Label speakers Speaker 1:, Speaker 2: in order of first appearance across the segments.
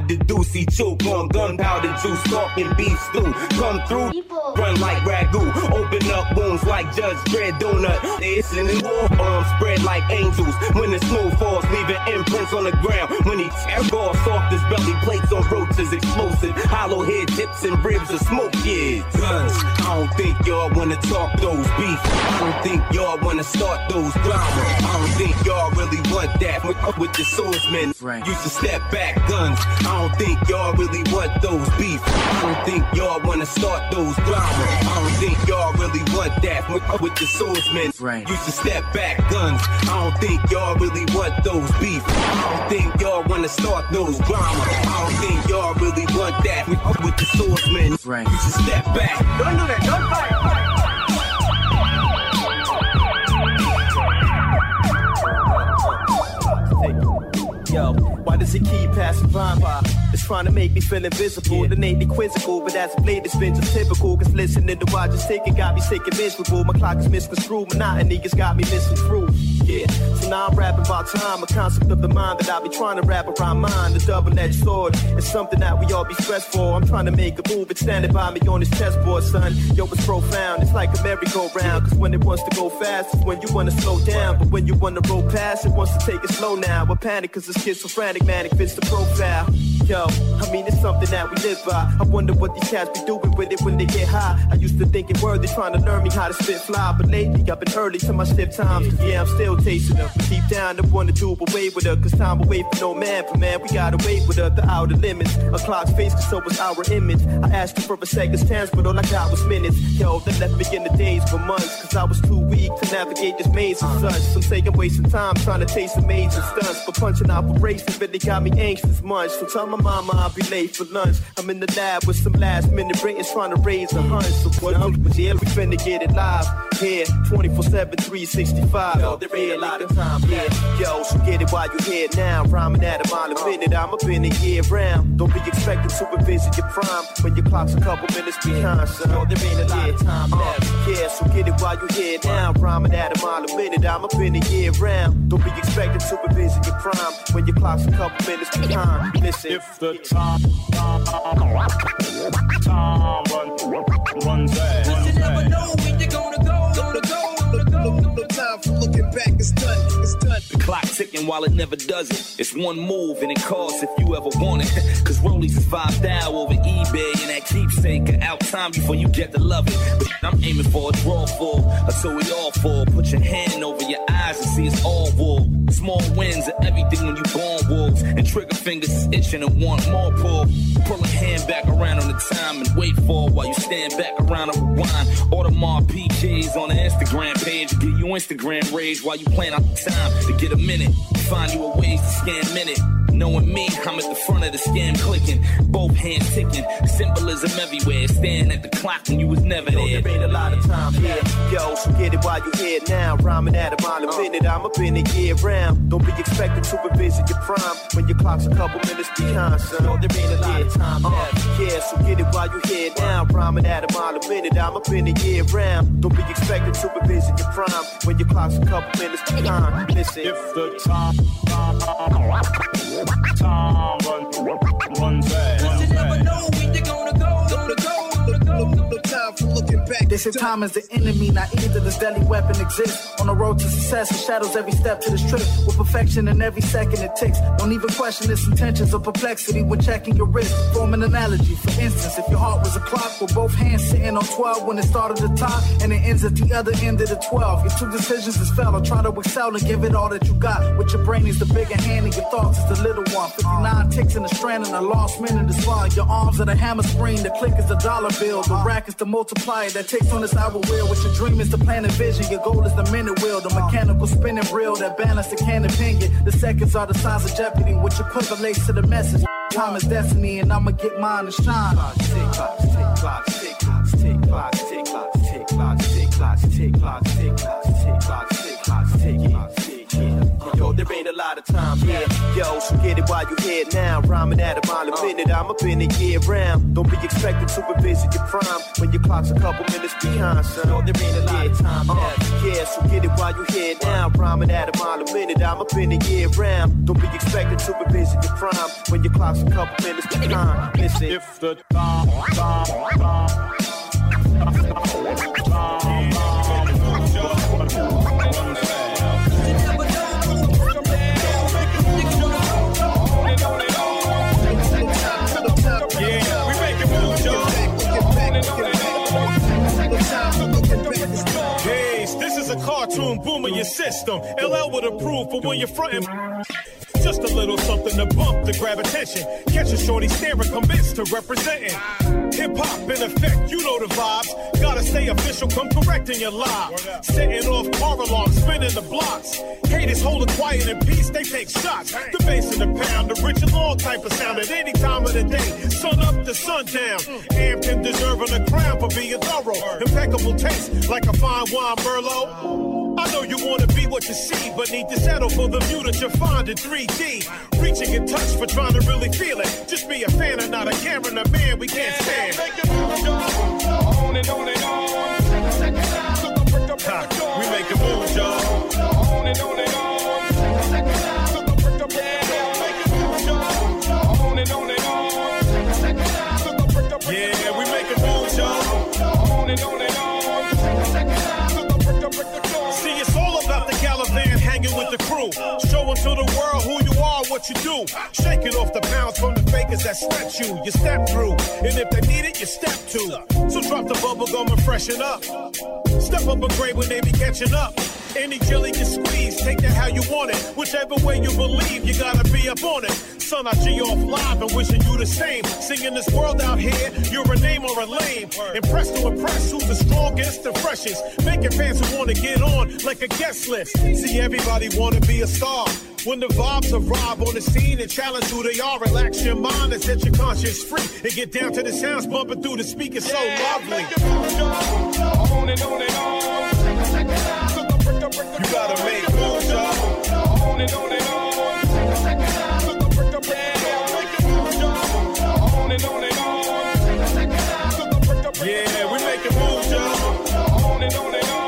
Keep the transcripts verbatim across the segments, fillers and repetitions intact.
Speaker 1: the deuce, he choke on gunpowder juice, talking beef stew. Come through, run like ragu, open up wounds like Judge Dredd Donut. It's in the war arms spread like angels. When the snow falls, leaving imprints on the ground. When he tear off soft as belly plates on roaches, explosive, hollow head tips and ribs of smoke. Yeah, guns. I don't think y'all wanna talk those beef. I don't think y'all wanna start those drama. I don't think y'all really want that with, with the swordsman. Right. Used to step back guns. I don't think y'all really want those beef. I don't think y'all wanna start those drama. I don't think y'all really want that with, with the swordsman. Right. Used to step back guns. I don't think y'all really want those beef. I don't think y'all wanna start those drama. I don't think y'all really want that with, with the swordsman. Right. Used to step back. Don't do that. Don't fight.
Speaker 2: Yo, why does it keep passing by? It's trying to make me feel invisible, yeah. It ain't me quizzical, but as of late it's been just typical. Cause listening to what I just take, it got me sick and miserable. My clock is misconstrued, monotony just got me missing through. Yeah, so now I'm rapping about time, a concept of the mind that I be trying to wrap around mine. The double-edged sword is something that we all be stressed for. I'm trying to make a move, it's standing by me on this chessboard, son. Yo, it's profound, it's like a merry-go-round. Cause when it wants to go fast, it's when you wanna slow down. But when you wanna roll past, it wants to take it slow now. I panic cause it's schizophrenic, manic fits the profile. Yo, I mean it's something that we live by. I wonder what these cats be doing with it when they get high. I used to think it worthy trying to learn me how to spit fly, but lately I've been early to my stiff times. Cause yeah, I'm still tasting her. But deep down I wanna do away with her. Cause time away for no man, but man, we gotta wait with her. The outer limits, a clock's face, cause so was our image. I asked her for a second's chance, but all I got was minutes. Yo, that left me in the days for months. Cause I was too weak to navigate this maze and such. Some say I'm wasting time trying to taste the maze and stunts. But punching out for races, but they got me anxious much. So tell my mama I'll be late for lunch. I'm in the lab with some last minute ratings trying to raise a hunch. So what up? Yeah, we finna get it live. Here, twenty-four seven, three sixty-five. Yo, there ain't a lot of time. Yeah, yo, so get it while you here now. Rhyming at a mile a minute, I'm up in a year round. Don't be expecting to revisit your prime when your clock's a couple minutes behind, son. Yo, there ain't a lot of time left. Uh, yeah, so get it while you here now. Rhyming at a mile a minute, I'm up in a year round. Don't be expecting to revisit your prime when your clock's a couple minutes behind. Listen,
Speaker 3: if the time, time, time run, runs out.
Speaker 4: Cause you never know when you're gonna go, gonna go, gonna go. No, no time for looking back, it's done, it's done.
Speaker 5: The clock ticking while it never does it. It's one move and it costs if you ever want it. Cause rollies is five down over eBay and that keepsake can out time before you get to love it. But I'm aiming for a draw for, until we all fall. Put your hand over your eyes and see it's all wool. Small wins are everything when you born wolves. And trigger fingers is itching and want more pull. Pull a hand back around on the time and wait for while you stand back around and rewind. Audemars P Js on the Instagram page. Give you Instagram rage while you plan out the time to get a minute. Find you a ways to scan minute. Knowing me, I'm at the front of the scan clicking. Both hands ticking. Symbolism everywhere. Staring at the clock when you was never there.
Speaker 2: Yo, there ain't a lot of time here. Yo, so get it while you here now. Rhyming at a mile a minute, I'm up in a year round. Don't be expecting to revisit your prime when your clock's a couple minutes behind, son. Yo, there ain't a lot of time left. Uh, yeah, so get it while you here now. Rhyming at a mile a minute, I'm up in a year round. Don't be expecting to revisit your prime when your clock's a couple minutes behind. Listen,
Speaker 3: if the time, time, time run, runs out.
Speaker 4: Cause you never know when you're gonna go, gonna go, gonna go. No, no time for looking back.
Speaker 6: They say time is the enemy, not either this deadly weapon exists. On the road to success, it shadows every step to this trip. With perfection in every second it ticks. Don't even question its intentions or perplexity when checking your wrist. Form an analogy, for instance, if your heart was a clock with both hands sitting on twelve when it started at the top and it ends at the other end of the twelve. Your two decisions is fail or try to excel and give it all that you got. With your brain is the bigger hand and your thoughts is the little one. fifty-nine ticks in the strand and a lost minute is flying. Your arms are the hammer screen, the click is the dollar bill. The rack is the multiplier that takes on this hour wheel. What your dream is the plan and vision, your goal is the minute wheel. The mechanical spinning reel that balance the can opinion. The seconds are the signs of jeopardy, which equivalates to the message. Time is destiny and I'ma get mine to shine.
Speaker 2: Tick clocks, tick clocks, tick clocks, tick clocks, tick clocks, tick clocks, tick clocks, tick clocks, tick clocks, tick clocks, tick clocks, tick clocks, tick clocks, tick clocks. Yo, there ain't a lot of time, yeah. Yo, so get it while you here now. Rhyming at a mile a minute, I'm up in it year round. Don't be expecting to revisit your prime when your clock's a couple minutes behind, son. Yo, there ain't a lot of time, uh, yeah. So get it while you here now. Rhyming at a mile a minute, I'm up in it year round. Don't be expecting to revisit your prime when your clock's a couple minutes behind. Listen.
Speaker 3: If the time, time, time, a cartoon boom in your system. L L would approve for when you're frontin'. Just a little something to bump to grab attention. Catch a shorty staring, convinced to representing. Hip hop in effect, you know the vibes. Gotta stay official, come correct in your live. Setting off car alarms, spinning the blocks. Haters hold it quiet in peace, they take shots. The bass in the pound, the rich and long type of sound at any time of the day. Sun up to sundown. Amped and deserving a crown for being thorough. Impeccable taste, like a fine wine Merlot. I know you wanna be what you see, but need to settle for the view that you find in three D. Reaching in touch for trying to really feel it. Just be a fan and not a camera and a man we can't stand. On and on and on. Ha, we make a move, y'all. On and on and on. On and on and on. Yeah, we make a move, y'all. On and on and on. Caliban hanging with the crew, showing to the world who you are, what you do. Shaking off the pounds from the fakers that step you, you step through, and if they need it, you step to. So drop the bubble gum and freshen up. Step up a grade when they be catching up. Any jelly you squeeze, take that how you want it. Whichever way you believe, you gotta be up on it. Son, I G off live and wishing you the same. Singing this world out here, you're a name or a lame. Impressed to impress who's the strongest and freshest. Making fans who wanna get on like a guest list. See, everybody wanna be a star. When the vibes arrive on the scene and challenge who they are, relax your mind and set your conscience free. And get down to the sounds bumping through the speakers, so lovely. On and on and on. You gotta make moves, y'all. On and on and on. On and on and on. Yeah, we making moves, y'all. On and on and on.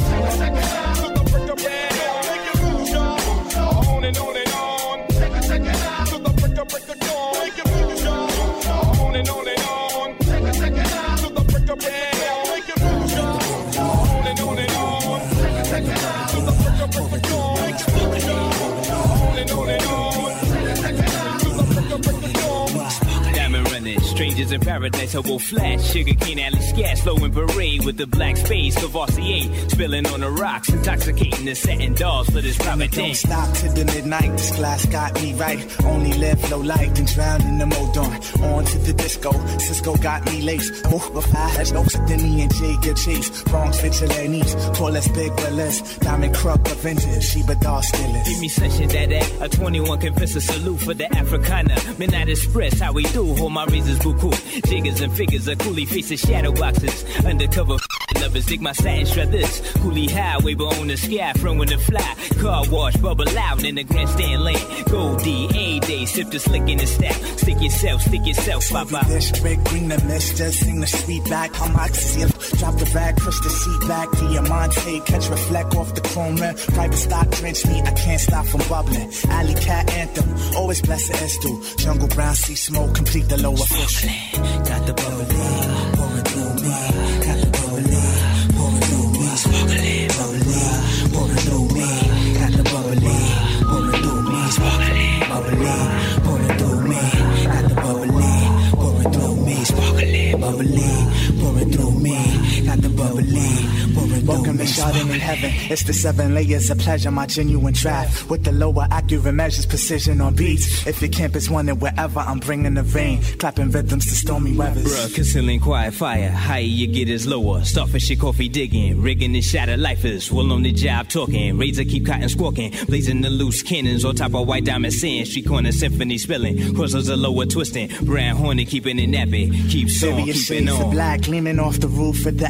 Speaker 3: Strangers in paradise, hobo flash, sugar cane alley scat, slow in parade with the black space, Cavassier, spilling on the rocks, intoxicating the setting dolls for this private day. Don't stop to the midnight, this glass got me right. Only live low light and drown in the Modon. On to the disco, Cisco got me laced. Oh, but I had no Denny and Jay Chase. Bronx vigilantes, call us Big Willis. Diamond Krug Avengers, Sheba Dog Steelers. Give me such a that a twenty-one confessor salute for the Africana. Midnight Express, how we do, hold my reasons boo cool. Jiggers and figures of coolie faces, shadow boxes. Undercover lovers dig my satin struthers. Coolie highway, but on the sky, throwing the fly. Car wash, bubble out in the grandstand lane. Gold D, A day, sip the slick in the stack. Stick yourself, stick yourself, papa. This red green the mist, just sing the sweet back. How much sip? Drop the bag, push the seat back. Diamante, catch reflect off the chrome rim. Private stock drench me, I can't stop from bubbling. Alley cat anthem, always bless the Estu. Jungle brown, sea smoke, complete the lower fish. Got the bubbly, pouring through me. Got the bubbly, pouring through me. Sparkling, bubbly, pouring through me. Got the bubbly, pouring through me. Sparkling, bubbly, pouring through me. Got the bubbly, pouring through me. Sparkling, bubbly, pouring through me. Got the bubbly, pouring through me. Welcome to Sharding in Heaven. It's the seven layers of pleasure, my genuine draft. With the lower accurate measures, precision on beats. If your camp is wanted wherever, I'm bringing the rain. Clapping rhythms to stormy weathers. Bruh, concealing quiet fire. Higher you get is lower. Starfish your coffee digging. Rigging the shatter lifers. Well on the job talking. Razor keep cotton squawking. Blazing the loose cannons on top of white diamond sand. Street corner symphony spilling. Crossers are lower twisting. Brown horny keeping it nappy. Keep song, keeping on. Black gleaming off the roof with the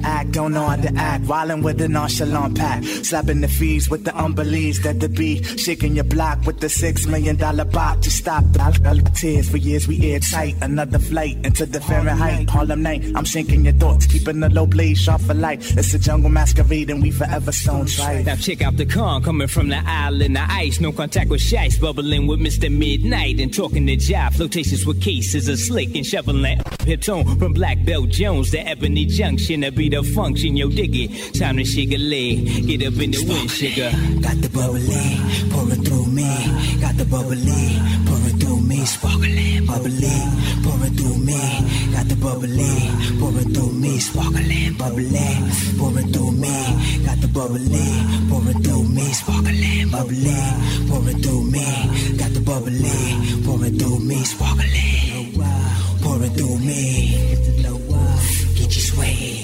Speaker 6: act, don't know how to act. Wildin' with a nonchalant pack. Slapping the fees with the unbeliefs that the beat. Shaking your block with the six million dollar box. Just stop the tears. For years we airtight. Another flight into the Fahrenheit. Harlem night, I'm sinking your thoughts. Keeping the low blade sharp for light. It's a jungle masquerade and we forever stone tried.
Speaker 3: Now check out the con coming from the island of ice. No contact with shites. Bubbling with Mister Midnight. And talking to jive. Flirtations with cases of slick and shoveling. Hip tone from Black Belt Jones to Ebony Junction. To be the function, yo dig it. Time to shake a leg. Get up in the wind, sugar.
Speaker 7: Got the bubbly, pour it through me. Got the bubbly, pour it through me. Sparkling, bubbly, pour it through me. Got the bubbly, pour it through me. Sparkling, bubbly, pour it through me. Got the bubbly, pour it through me. Sparkling, bubbly, pour it through me. Got the bubbly, pour it through me. Sparkling, pour it through me. Get you swaying.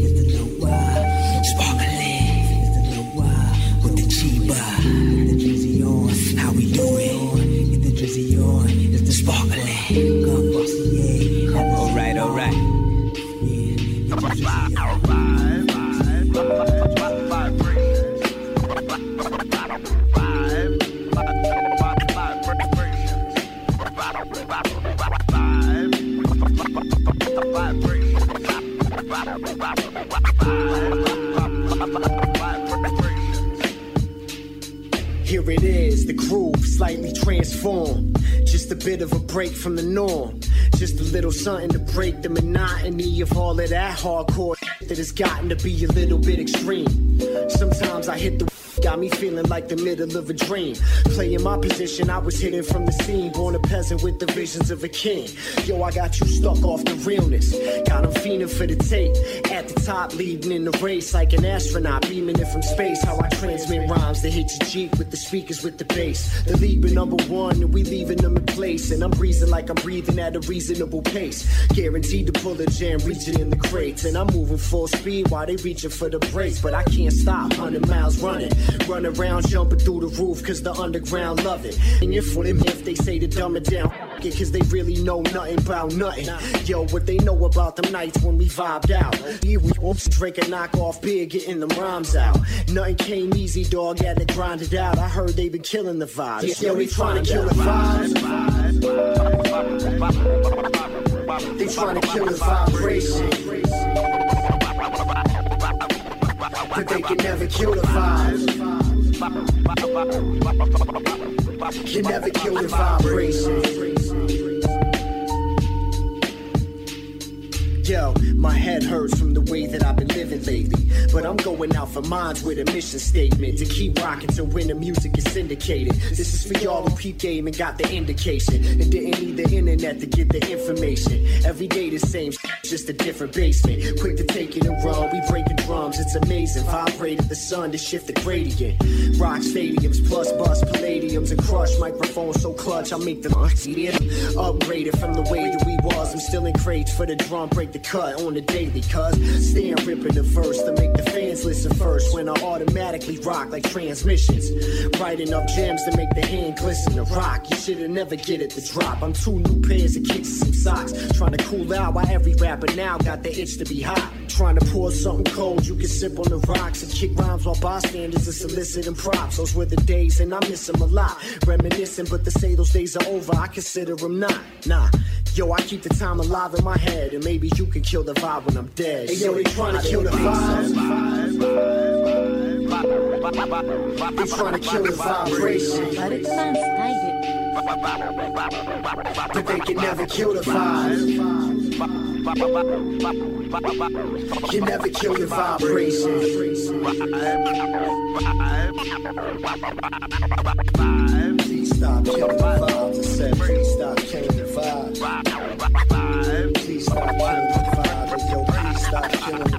Speaker 7: Sparkling with the Chiba. How we do it? Get the drizzy on. It's the sparkling.
Speaker 3: Alright, alright.
Speaker 8: Here it is, the groove slightly transformed. Just a bit of a break from the norm. Just a little something to break the monotony of all of that hardcore that has gotten to be a little bit extreme. Sometimes I hit the got me feeling like the middle of a dream. Playing my position, I was hidden from the scene. Born a peasant with the visions of a king. Yo, I got you stuck off the realness. Got them fiending for the tape. At the top, leading in the race like an astronaut. Beaming it from space. How I transmit rhymes that hit your Jeep with the speakers with the bass. The league been number one and we leaving them in place. And I'm breathing like I'm breathing at a reasonable pace. Guaranteed to pull a jam, reaching in the crates. And I'm moving full speed while they reaching for the brakes. But I can't stop, one hundred miles running. Run around, jumping through the roof, cause the underground love it. And you're for them if they say to dumb it down, cause they really know nothing about nothing. Yo, what they know about them nights when we vibed out. Yeah, we won't drink a knock off beer, getting them rhymes out. Nothing came easy, dog, had to grind it out. I heard they been killing the vibes. Yo, they trying to kill the vibes. They trying to kill the vibration. But they can never kill the vibes. Can never kill the vibration. Yo, my head hurts from the way that I've been living lately. But I'm going out for mines with a mission statement. To keep rocking till when the music is syndicated. This is for y'all who peep game and got the indication. And didn't need the internet to get the information. Every day the same shit, just a different basement. Quick to take it and run, we breaking drums, it's amazing. Vibrated the sun to shift the gradient. Rock stadiums plus bus palladiums and crush microphones so clutch I make them upgraded from the way that we was. I'm still in crates for the drum, break the cut on the daily, cuz staying ripping the verse to make the fans listen first. When I automatically rock like transmissions, writing up gems to make the hand glisten to rock. You should've never get it to drop. I'm two new pairs of kicks and some socks, trying to cool out while every rapper now got the itch to be hot. Trying to pour something cold you can sip on the rocks and kick rhymes while bystanders are soliciting props. Those were the days and I miss them a lot. Reminiscing, but to say those days are over, I consider them not. Nah, yo, I keep the time alive in my head, and maybe you can kill the vibe when I'm dead. Hey, yo, they trying to kill the vibe. They trying to kill the vibration. But they can never kill the vibe. Can never kill the vibration. Please stop killing the vibe. I said, please stop killing the vibe. Please stop killing the vibe. Yo, please stop killing the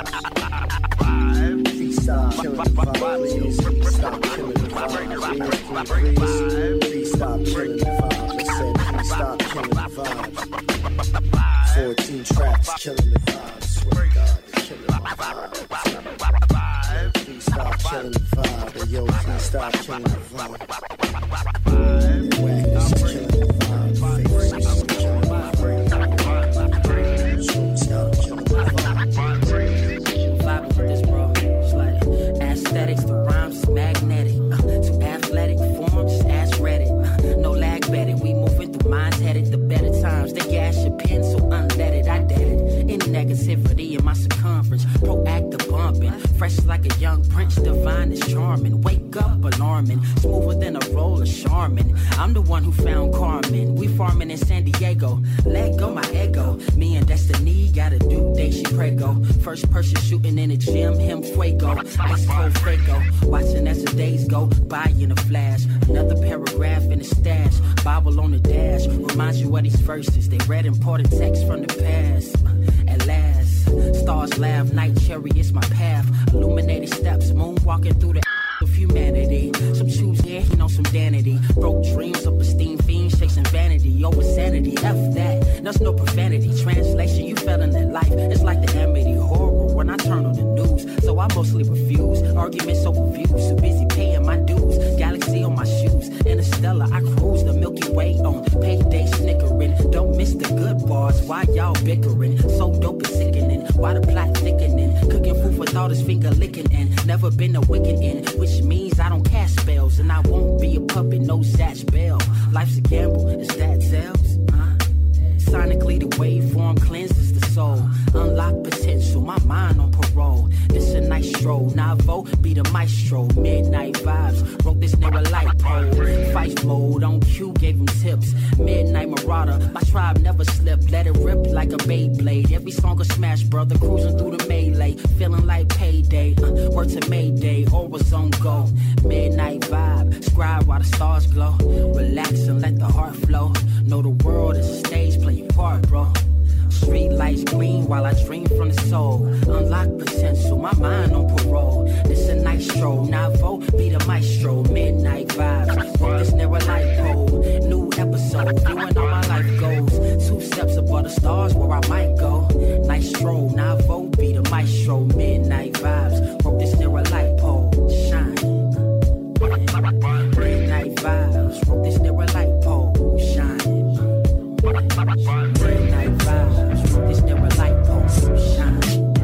Speaker 8: vibe. Please stop killing the vibe. Please, please stop killing the vibe. Please, please stop killing the vibe. I said, please stop killing the vibe. fourteen tracks killing the vibe. Swear to God, they're killing the vibe. Please stop killing the vibe. Yo, please stop killing the vibe. Whackness is killing the vibe. Faces is killing the vibe. Stop killing the vibe.
Speaker 9: positivity in my circumference. Proactive bumping, fresh like a young prince, divine is charming. Wake up alarming, smoother than a roll of Charmin. I'm the one who found Carmen. We farming in San Diego. Let go my ego. Me and Destiny got a due date, she prego. First person shooting in the gym, him fuego. Ice cold Fago. Watching as the days go by in a flash. Another paragraph in the stash. Bible on the dash. Reminds you of these verses. They read important text from the past. At last, stars laugh, night chariots my path. Illuminated steps, moonwalking through the of humanity. Some shoes here, you know, some vanity. Broke dreams of esteem fiends, chasing vanity over sanity. F that, there's no profanity. Translation, you fell in that life. It's like the Amity horror when I turn on the news. So I mostly refuse. Arguments over views. So busy paying my dues. Galaxy on my shoes. Interstellar, I cruise the Milky Way on payday snickering. Don't miss the good bars. Why y'all bickering? So dope and sickening. Why the plot thickening? Cooking food for thought is finger licking and never been a wicked in. Which means I don't cast spells and I won't be a puppet, no Zatch Bell. Life's a gamble, is that sales? Huh? Sonically the waveform cleanses the soul. Unlock potential, my mind on parole. This a nice stroll, Navo be the maestro. Midnight vibes, wrote this near a light pole. Fight mode on cue, gave him tips. Midnight marauder, my tribe never slipped. Let it rip like a Beyblade. Every song a smash, brother, cruising through the melee. Feeling like payday, uh, word to Mayday, always on go. Midnight vibe, scribe while the stars glow. Relax and let the heart flow. Know the world is a stage, play your part, bro. Street lights green while I dream from the soul. Unlock potential, my mind on parole. This a nice stroll, Navo be the maestro. Midnight vibes, wrote this near a light pole. New episode, viewing all my life goals. Two steps above the stars where I might go. Nice stroll, Navo be the maestro. Midnight vibes, wrote this near a light pole. Shine. Midnight vibes, wrote this near a light pole. Shine. Midnight vibes, wrote this near a light pole. Shine.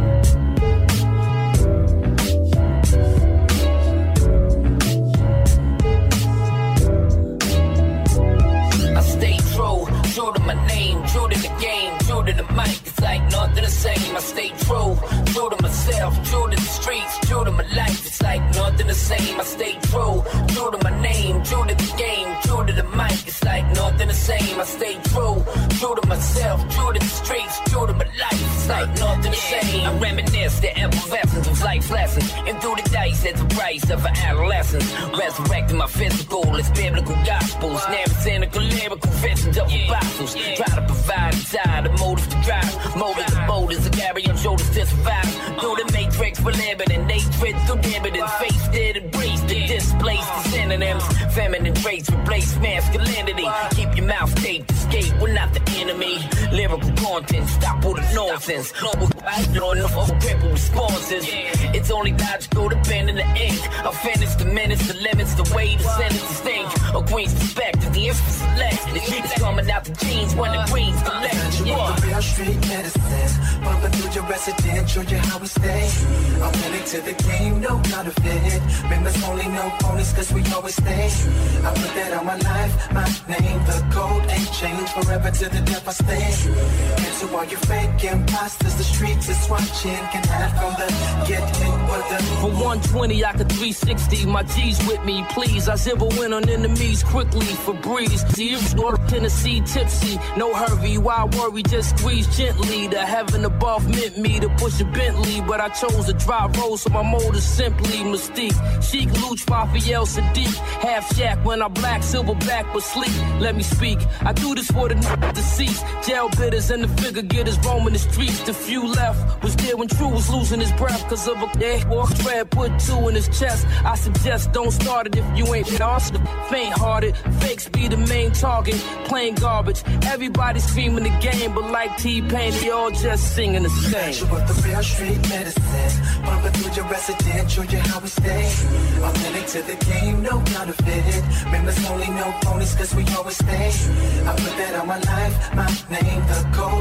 Speaker 10: I stay true, true to my name, true to the game, true to the mic. It's like nothing the same. I stay true, true to myself, true to the streets, true to my life. It's like nothing the same. I stay true, true to my name, true to the game, true to the mic. It's like nothing the same. I stay true, true to myself, true to the streets, true to my life. It's like nothing the same. I reminisce the effervescence of life's lessons, and through the dice at the price of an adolescence. Resurrecting my physical as biblical gospels, never cynical lyrical visions of apostles. Try to provide inside the motives to drive, motives of motors, a carry on shoulders to survive. Through the matrix for living, and they tread through dividends. Faced it, embraced it, displaced the synonyms. Feminine traits replace masculinity. Keep your mouth taped, escape, we're not the enemy. Lyrical content, stop all the nonsense. No, I don't know for cripple responses. It's only logical to pen in the ink. I'll finish the minutes, the limits, the way the sentences think. A queen's perspective, the infant's select. The heat's coming out the jeans when the queen's collect.
Speaker 11: You want the real street medicine, bumping through your residence, show you how we stay. Authentic to the game, no counterfeit. Members only, no bonus, cause we always stay. I put that on my life, my name, the code ain't changed. Forever to the death I stay. And to all you fake imposters, the streets is watching. Can hide from the get in with the.
Speaker 12: For one twenty, I could three sixty. My G's with me, please. I zero in on enemies quickly for breeze. Zero Tennessee tipsy, no hurry. Why worry? Just squeeze gently. The heaven above meant me to push a Bentley, but I chose to drive road, so my mode is simply mystique. Chic, Luch, Raphael, Sadiq. Half shack when I black, silver black, but sleek. Let me speak. I do this for the n- deceased. Jail bitters and the figure getters roaming the streets. The few left was there when True was losing his breath, cause of a yeah, walk tread, put two in his chest. I suggest don't start it if you ain't lost. Faint hearted, fakes be the main target. Plain garbage. Everybody screaming the game, but like T-Pain, they all just singing the same.
Speaker 11: You want the real street medicine, bumping through your residence, show you how we stay. Authentic to the game, no counterfeit. Members only, no bonus, cause we always stay. I put that on my life, my name, the code ain't changed.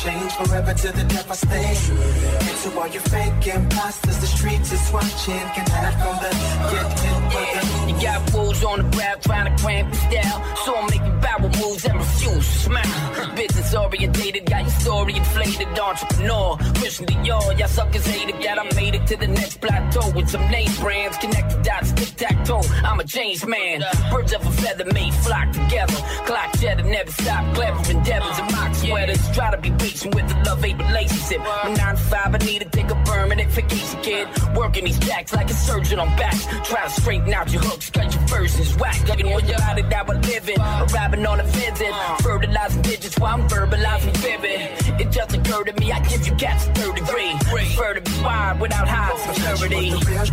Speaker 11: change forever to the death I stay. And to all you fake imposters, the streets is watching. Can hide from the get hit with the.
Speaker 10: You got wolves on the ground trying to cramp your style. So I'm making barrel moves and refuse to smile. Business orientated, got your story inflated. Entrepreneur, Christian Dior, y'all suckers hated that I made it to the next plateau with some name brands. Connected dots, tic-tac-toe. I'm a changed man. Birds of a feather made flock together. Clock cheddar, never stop. Clever endeavors and mock sweaters. Try to be patient with the love-hate relationship. My nine to five, I need to take a permanent vacation, kid. Working these jacks like a surgeon on backs. Try to straighten out your hooks, cause your version's whack. Looking when you're out of that we're living. Arriving on a visit. Fertilizing digits while I'm verbalizing vivid. It just occurred to me, I give you cats a third degree. Prefer to be wired without high security.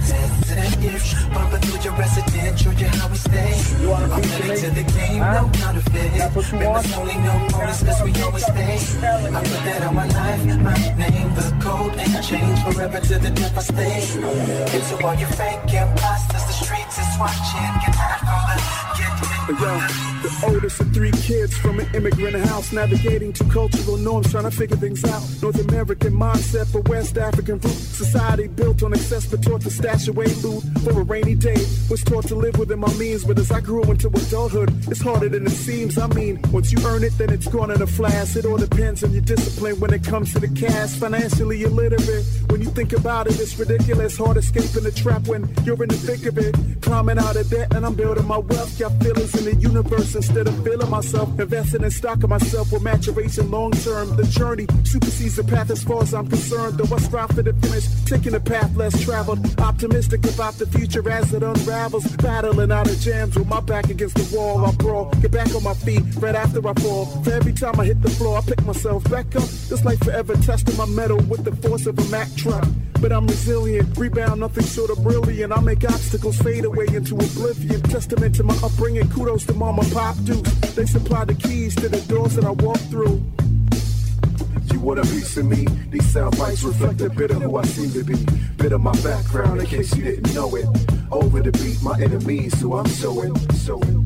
Speaker 11: Bumping through your residence, show you how we stay. I'm ready to the game, no counterfeit. Members only, no bonus, cause we always stay. I put that on my life, my name, the code ain't changed forever to the death I stay. And to all you fake imposters, the streets is watching. Get high from the get hit.
Speaker 13: Yo, the oldest of three kids from an immigrant house, navigating two cultural norms, trying to figure things out. North American mindset for West African root. Society built on excess but taught to stash away loot for a rainy day. Was taught to live within my means, but as I grew into adulthood, it's harder than it seems. I mean, once you earn it, then it's gone in a flash. It all depends on your discipline when it comes to the cash. Financially illiterate, when you think about it, it's ridiculous. Hard escaping the trap when you're in the thick of it. Climbing out of debt and I'm building my wealth. Got feelings in the universe instead of feeling myself. Investing in stock of myself with maturation long term. The journey supersedes the path as far as I'm concerned. Though I strive for the finish, taking the path less traveled. Optimistic about the future as it unravels. Battling out of jams with my back against the wall. I brawl, get back on my feet right after I fall. For every time I hit the floor, I pick myself back up. This life forever testing my metal with the force of a Mack truck. But I'm resilient, rebound, nothing short of brilliant. I make obstacles fade away into oblivion. Testament to my upbringing, kudos to mama, pop, dudes. They supply the keys to the doors that I walk through. You want a piece of me? These sound bites reflect a bit of who I seem to be. Bit of my background in case you didn't know it. Over the beat, my enemies who I'm showing, showing.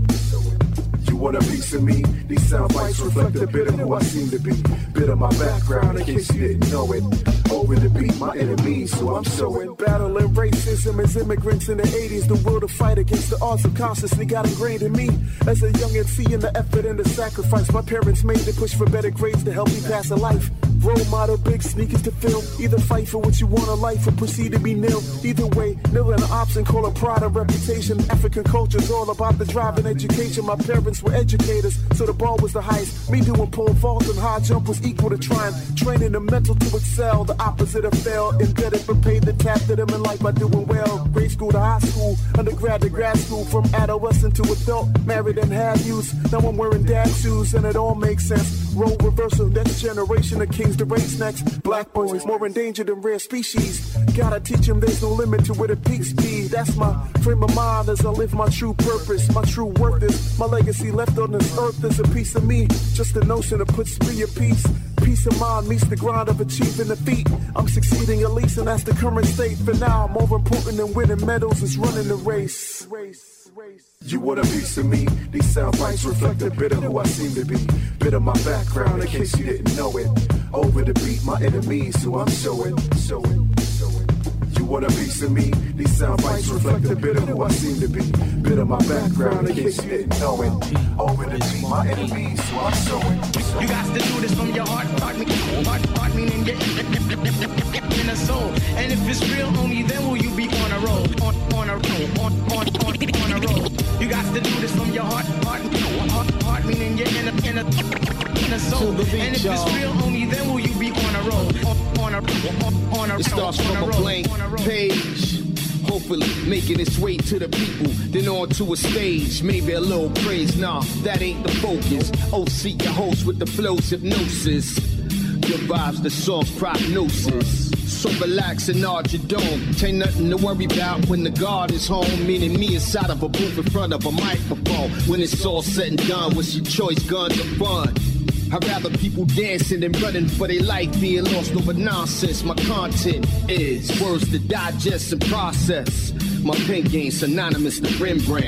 Speaker 13: You want a piece of me? These sound bites reflect a bit of who I seem to be. Bit of my background in case you didn't know it. Over the beat, my enemies who I'm showing. Battling racism as immigrants in the eighties. The will to fight against the odds subconsciously got ingrained in me. As a young M C in the effort and the sacrifice my parents made to push for better grades to help me pass a life. Role model, big sneakers to fill. Either fight for what you want in life or proceed to be nil. Either way, nil an option, call a pride and reputation. African culture's all about the drive and education. My parents were educators, so the bar was the highest. Me doing pole vault and high jump was equal to trying. Training the mental to excel, the opposite of fail. Indebted but paid the tab to them in life by doing well. Grade school to high school, undergrad to grad school. From adolescent to adult, married and had youth. Now I'm wearing dad shoes and it all makes sense. Role reversal, next generation of kings to race next. Black boys more endangered than rare species. Gotta teach them there's no limit to where the peaks be. That's my frame of mind as I live my true purpose. My true worth is my legacy left on this earth is a piece of me. Just a notion that puts me at peace. Peace of mind meets the grind of achieving the feat. I'm succeeding at least and that's the current state. For now, more important than winning medals is running the race. race, race. You want a piece of me? These sound bites reflect a bit of who I seem to be. Bit of my background in case you didn't know it. Over the beat, my enemies who I'm showing, showing, showing. You want a piece of me? These sound bites reflect a bit of who I seem to be. Bit of my background in case you didn't know it. Over the beat, my enemies who I'm showing.
Speaker 14: You got to do this from your heart, heart, heart, heart meaning get in a soul. And if it's real, homie, then will you be on a roll, on, on a roll, on, on, on, on a roll. You got to do this from your heart, heart, heart, heart meaning you're in a, in a, in a soul. And if it's real, homie, then will you be on a roll, on, on a, on, on a roll.
Speaker 15: It starts from a blank page. Hopefully making its way to the people, then on to a stage, maybe a little praise. Nah, that ain't the focus. O C, your host with the flow's hypnosis. Your vibes, the song prognosis. So relax and nod your dome. Ain't nothing to worry about when the guard is home. Meaning me inside of a booth in front of a microphone. When it's all said and done, what's your choice, guns or fun? I'd rather people dancing than running for their life, being lost over nonsense. My content is words to digest and process. My pen game synonymous to Rembrandt.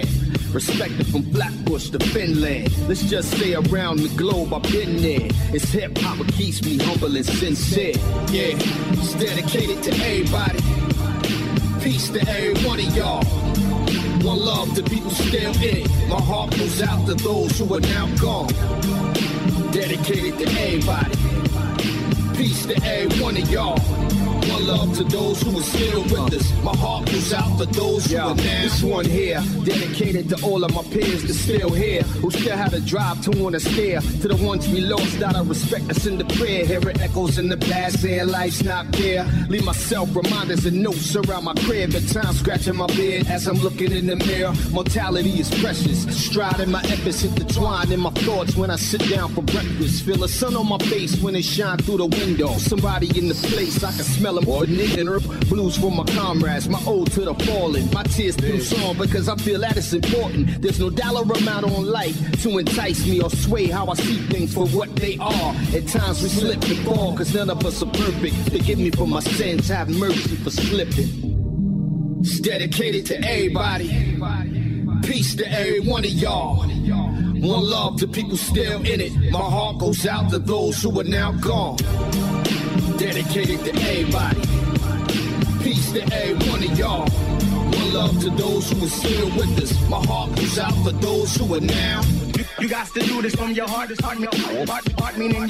Speaker 15: Respected from Flatbush to Finland. Let's just say around the globe I've been there. It's hip-hop that keeps me humble and sincere. Yeah, it's dedicated to everybody. Peace to every one of y'all. One love to people still in it. My heart goes out to those who are now gone. Dedicated to everybody. Peace to every one of y'all. One love to those who are still with us. My heart goes out to those who Yo, are now. This one here, dedicated to all of my peers that's still here, who still had a drive to wanna stare. To the ones we lost out of respect that's in the prayer. Hear it echoes in the past, saying life's not fair. Leave myself reminders and notes around my crib. At times scratching my beard as I'm looking in the mirror. Mortality is precious. Striding my efforts intertwined in my thoughts when I sit down for breakfast. Feel the sun on my face when it shines through the window. Somebody in the place, I can smell them. Or blues for my comrades, my ode to the fallen. My tears through song because I feel that it's important. There's no dollar amount on life to entice me or sway how I see things for what they are. At times we slip and fall cause none of us are perfect. Forgive me for my sins, have mercy for slipping. It's dedicated to everybody. Peace to every one of y'all. One love to people still in it. My heart goes out to those who are now gone. Dedicated to everybody. Peace to every one of y'all. One love to those who are still with us. My heart goes out for those who are now.
Speaker 14: You, you got to do this from your heart. It's heart, heart, heart meaning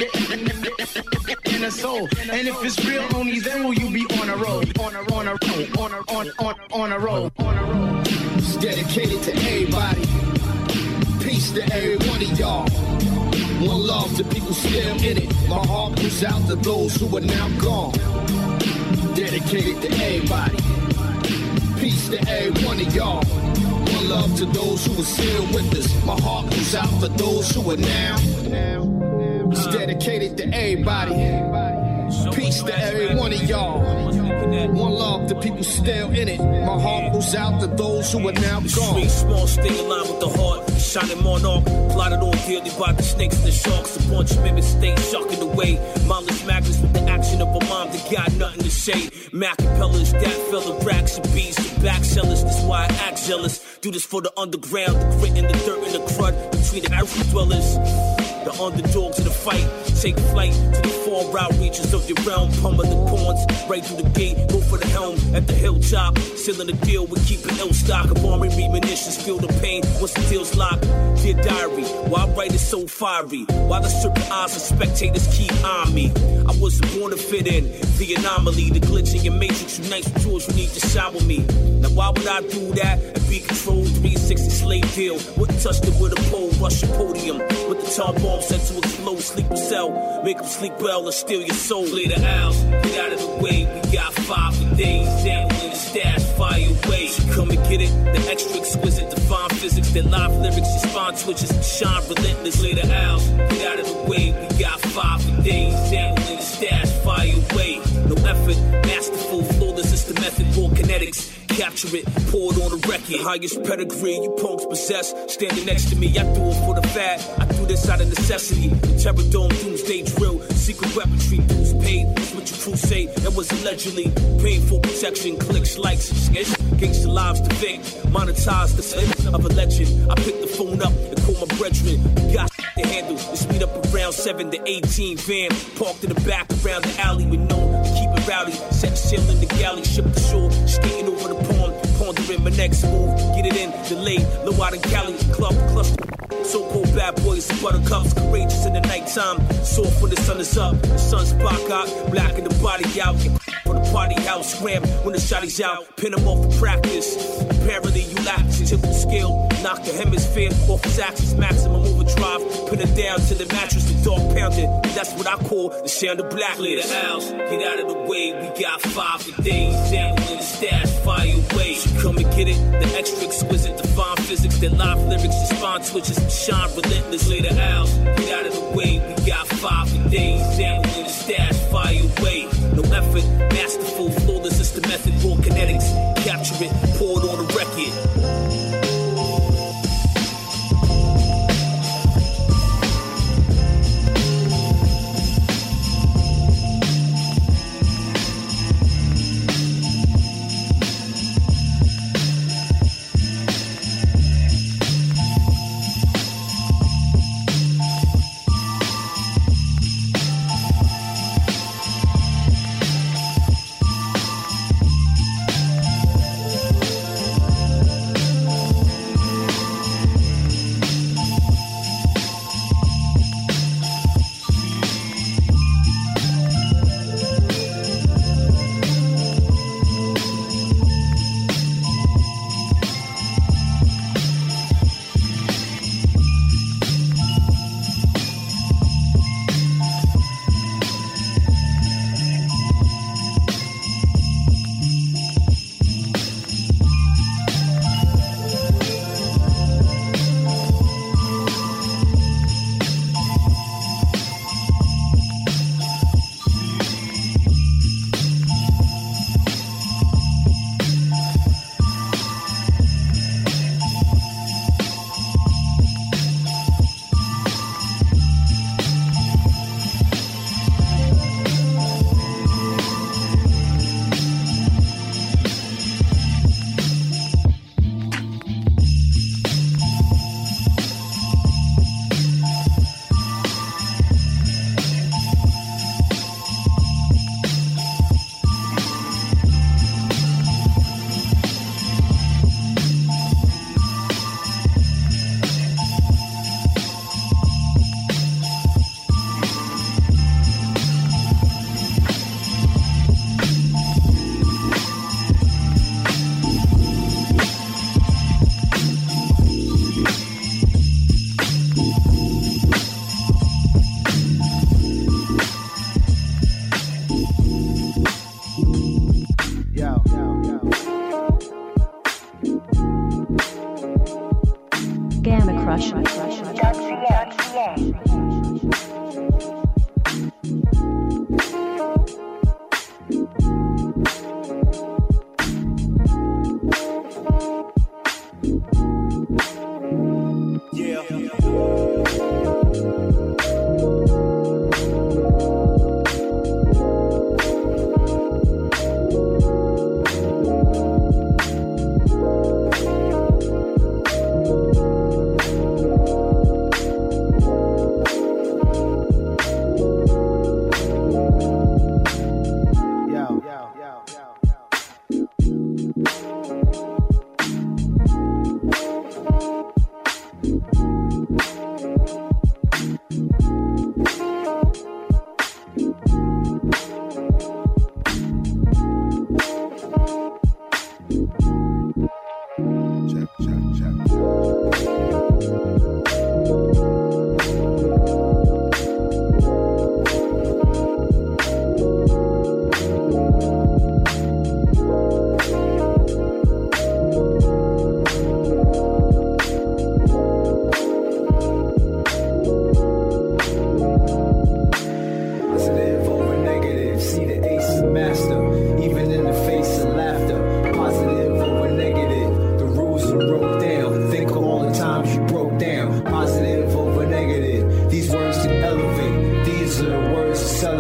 Speaker 14: in the soul. And if it's real, only then will you be on a road. On a on a road. On a on on on a road. On a road.
Speaker 15: It's dedicated to everybody. Peace to every one of y'all. One love to people still in it. My heart goes out to those who are now gone. Dedicated to everybody. Peace to every one of y'all. One love to those who are still with us. My heart goes out for those who are now. It's dedicated to everybody. Peace to every one of y'all. One love to people still in it. My heart goes out to those who are now gone.
Speaker 3: Small, stay aligned with the heart. Shining monarch, plotted on daily by the snakes and the sharks. A bunch of mimics stay shucking away. Mindless magnets with the action of a mom that got nothing to say. Macapellas, that fella, racks and beats. The back sellers, that's why I act jealous. Do this for the underground, the grit and the dirt and the crud between the African dwellers. The underdogs in the fight, take flight to the far out reaches of your realm. Pummel the pawns, right through the gate, go for the helm at the hilltop. Sealing the deal with keeping ill stock of army munitions. Feel the pain once the deal's locked. Dear diary, why write it so fiery? Why the serpent eyes of spectators keep on me? I wasn't born to fit in, the anomaly, the glitch in your matrix unites with tools you need to shine with me. Now why would I do that and be controlled? three sixty slave deal, wouldn't touch it with a pole, rush a podium with the top bomb set to explode, sleep a cell, make them sleep well and steal your soul. Clear the house, get out of the way, we got five for days, down in the stash, fire away. So come and get it, the extra exquisite, divine physics, that live lyrics, your spine twitches, shine relentless. Clear the house, get out of the way, we got five for days, down in the stash, fire away. No effort, masterful, flawless, it's the method, raw kinetics. Capture it, pour it on the record. The highest pedigree you punks possess. Standing next to me, I do it for the fad. I do this out of necessity. The Terror Dome, doomsday drill, secret weaponry, dues paid. That's what your crew say. That was allegedly painful protection. Clicks, likes, skits, gangster lives to Vic. Monetize the slip of a legend. I pick the phone up and call my brethren. We got to handle. Let's meet up around seven to eighteen. Van parked in the back around the alley with known to keep it rowdy. Set sail in the galley, ship the shore, skating over the pond, pondering my next move. Get it in, delay, low out in Cali, club, cluster. So-called bad boys and buttercups, courageous in the nighttime, soft when the sun is up. The sun's block out, blacking the body out. For the party house, scram when the shotty's out, pin him off for practice. Apparently you lack the typical skill, knock the hemisphere off his axis, maximum overdrive, pin it down to the mattress, the dog pounded. That's what I call the sound of black. Clear the house, get out of the way, we got five for days, down in the stash, fire away. So come and get it, the extra exquisite, divine physics, that live lyrics, the spine twitches, shine relentless. Clear the house, get out of the way, we got five for days, down in the stash, fire away. No effort, masterful, flawless, it's the method, raw kinetics. Capture it, pour it on the record.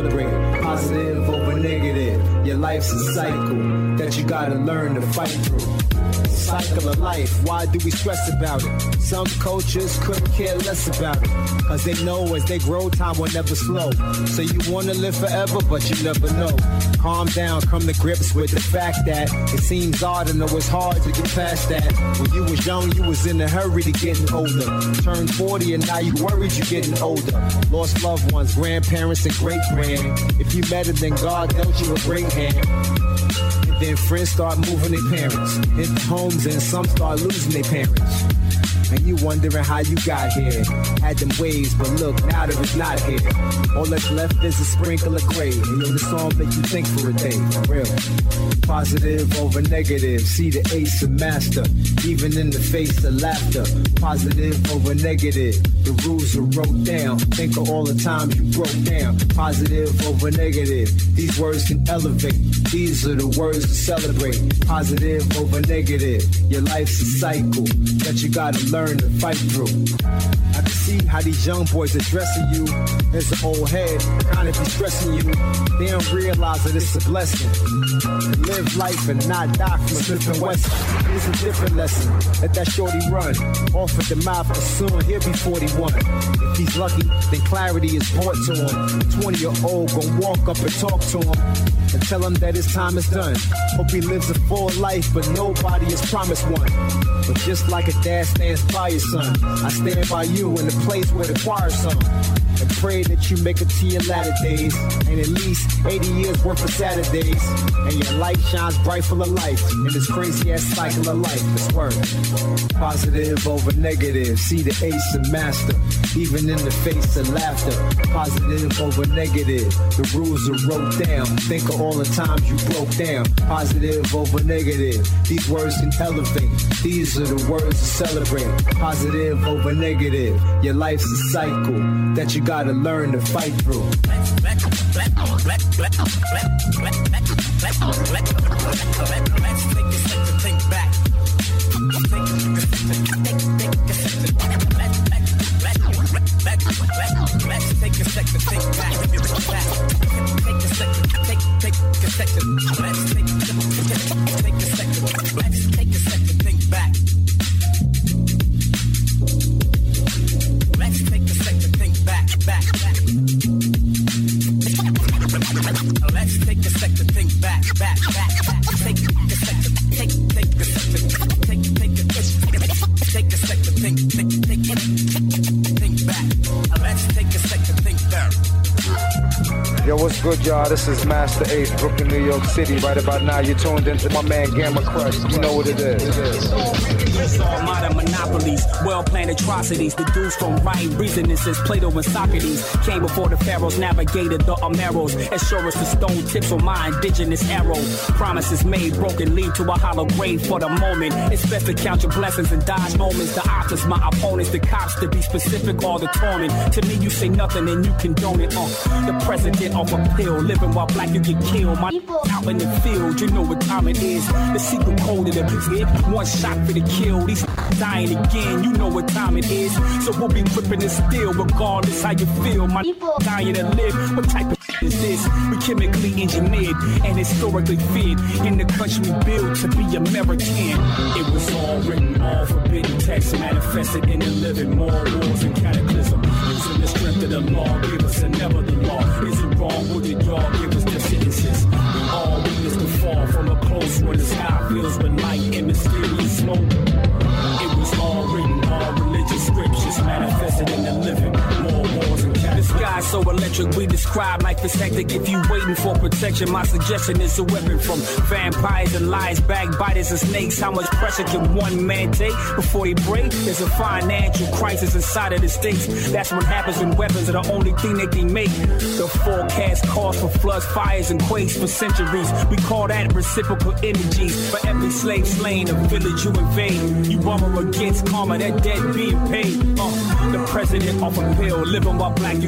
Speaker 16: celebrate. Positive over negative. Your life's a cycle that you gotta learn to fight through. Cycle of life, why do we stress about it? Some cultures couldn't care less about it, cause they know as they grow, time will never slow. So you wanna live forever, but you never know. Calm down, come to grips with the fact that it seems odd and know it's hard to get past that. When you was young, you was in a hurry to getting older. Turned forty and now you worried you getting older. Lost loved ones, grandparents and great-grand. If you met them, then God dealt you a great hand. Then friends start moving their parents into homes, and some start losing their parents. And you wondering how you got here. Had them ways, but look, now that it's not here. All that's left is a sprinkle of gray. And yo, the song make you think for a day, for real. Positive over negative, see the ace of master. Even in the face of laughter. Positive over negative, the rules are wrote down. Think of all the times you broke down. Positive over negative, these words can elevate. These are the words to celebrate. Positive over negative, your life's a cycle that you gotta learn to fight through. I can see how these young boys addressing you as an old head, kind of be stressing you. They don't realize that it's a blessing to live life and not die from Smith and Wesson. It's a different lesson. Let that shorty run off at the mouth, but soon he'll be forty-one. If he's lucky, then clarity is brought to him. twenty-year-old gon' walk up and talk to him and tell him that his time is done. Hope he lives a full life, but nobody is promised one. But just like a dad stands by your son, I stand by you in the place where the choir sung. And pray that you make it to your latter days, and at least eighty years worth of Saturdays. And your light shines bright full of life in this crazy ass cycle of life. It's work. Positive over negative, see the ace of master. Even in the face of laughter. Positive over negative, the rules are wrote down. Think of all the times you broke down. Positive over negative, these words can elevate. These are the words to celebrate. Positive over negative, your life's a cycle that you gotta learn to fight through. Let's take a second to think back. Let's take a second to think back. Take a second, take, take a second. Let's take, take, take a second. Let's take a second to think back. Let's take a second to think back, back, back. Let's take a second to think back, back, back, back. Take a second, take, take a second, take, take a, take a second to think, think, think, think back. Let's take a second to think back.
Speaker 17: Yo, what's good, y'all? This is Master Ace, Brooklyn, New York City. Right about now, you're tuned into my man Gamma Crush. You know what it is.
Speaker 12: It's all modern monopolies, well-planned atrocities. The dudes from right reasoning since Plato and Socrates came before the pharaohs navigated the Ameros. As sure as the stone tips on my indigenous arrow. Promises made, broken, lead to a hollow grave for the moment. It's best to count your blessings and dodge moments. The options, my opponents, the cops, to be specific, all the torment. To me, you say nothing and you condone it. Uh, the president off a pill, living while black you get killed. My out in the field, you know what time it is. The secret code of the hit, one shot for the kill. These dying again, you know what time it is. So we'll be gripping it still, regardless how you feel. My dying to live, what type of is this? We chemically engineered and historically fed in the country we built to be American. It was all written, all forbidden text manifested in the living. More wars and cataclysm, using the strength of the law, give us a never the law. Is it wrong? Would it y'all give us the sentences? We all witness the fall from a close where the sky fills with light and mysterious smoke. It was all written, all religious scriptures manifested in the living. More wars and cataclysm. The sky so electric, we describe life as hectic. If you waiting for protection, my suggestion is a weapon from vampires and lies, backbiters and snakes. How much pressure can one man take before they break? There's a financial crisis inside of the states. That's what happens when weapons are the only thing they can make. The forecast calls for floods, fires, and quakes for centuries. We call that reciprocal energies. For every slave slain, a village you invade. You borrow against karma, that debt being paid. Uh, the president off a pill, living while black you get killed.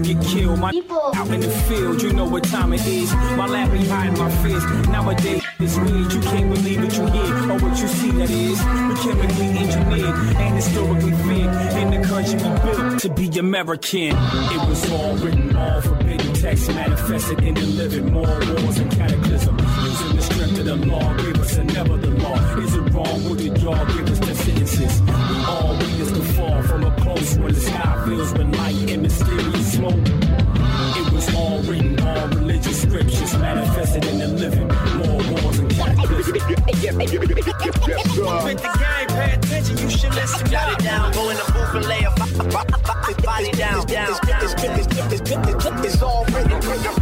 Speaker 3: real. My people out in the field, you know what time it is. My lap be hiding my fears. Nowadays, it's weird. You can't believe what you hear or what you see. That is, we chemically engineered and historically feared. In the country we built to be American. It was all written, all forbidden text manifested in the living. More wars and cataclysm. Using the strength of the law, gave us a never the law. Is it wrong? Would it y'all give us the sentences? We all readers to fall from a close when the sky fills with light and mysterious smoke. It was all written, all religious scriptures manifested in the living. More wars and cataclysms.
Speaker 18: With the game, pay attention, you should listen. Got it down, go in the booth and lay a body down, down.
Speaker 8: It's all written.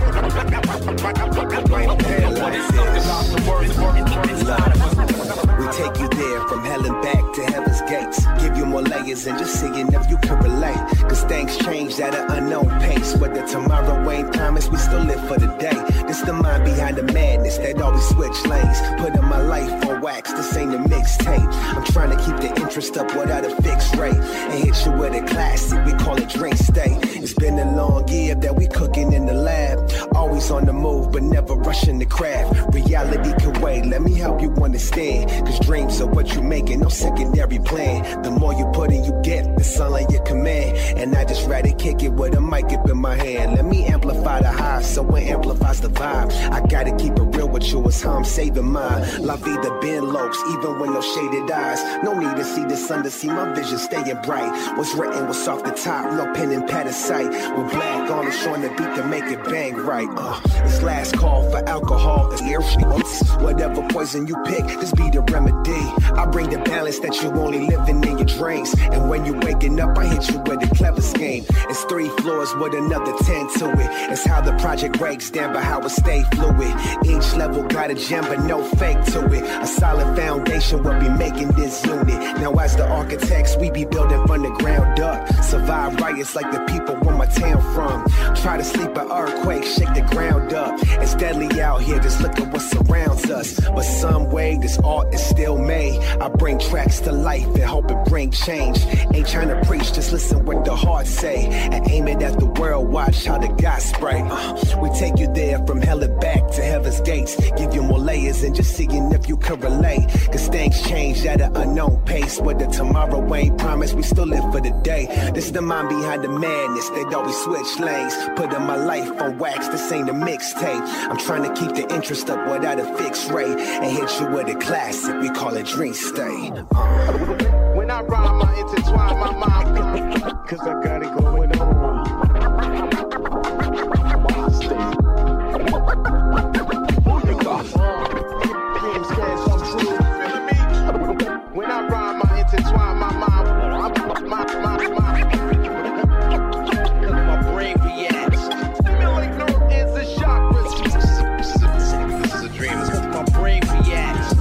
Speaker 19: We take you there from hell and back to heaven's gates. Give you more layers and just seeing if you can relate. Cause things change at an unknown pace. Whether tomorrow ain't promised, we still live for the day. This the mind behind the madness that always switch lanes. Putting my life on wax, this ain't a mixtape. I'm trying to keep the interest up without a fixed rate. And hit you with a classic, we call it drink stay. It's been a long year that we cooking in the lab. Always on the move, but never rushing the craft. Reality can wait, let me help you understand. Cause dreams are what you making, no secondary plan. The more you put in, you get, the sun like your command. And I just rather kick it with a mic up in my hand. Let me amplify the high so it amplifies the vibe. I gotta keep it real with you, it's how I'm saving mine. La vida Ben Lopes, even with no shaded eyes. No need to see the sun to see my vision staying bright. What's written, what's off the top, no pen and pad of sight. With black on the showing the beat to make it bang right. Uh, it's last call for alcohol and air shoots. Whatever poison you pick, this be the remedy. I bring the balance that you only living in your dreams. And when you waking up, I hit you with a clever scheme. It's three floors with another ten to it. It's how the project breaks down, but how it stay fluid. Each level got a gem, but no fake to it. A solid foundation will be making this unit. Now as the architects, we be building from the ground up. Survive riots like the people where my town from. Try to sleep an earthquake, shake the ground up. It's deadly out here, just look at what surrounds us. But some way, this art is still made. I bring tracks to life and hope it bring change. Ain't trying to preach, just listen what the heart say. And aim it at the world, watch how the God spray. Uh, we take you there from hell and back to heaven's gates. Give you more layers and just seeing if you can relate. Cause things change at an unknown pace. Whether tomorrow ain't promised, we still live for the day. This is the mind behind the madness, they'd always switch lanes. Putting my life on wax, this ain't a mixtape. I'm trying to keep the interest up without a fixed rate. And hit you with a classic, we call it Dream Stay. Uh.
Speaker 8: When I rhyme, I intertwine my mind. Cause I got it going on. When I rhyme, I intertwine my mind. My, my, my, Cause my brain reacts. Stimulate neurons and chakras. This is a dream. Cause my brain reacts.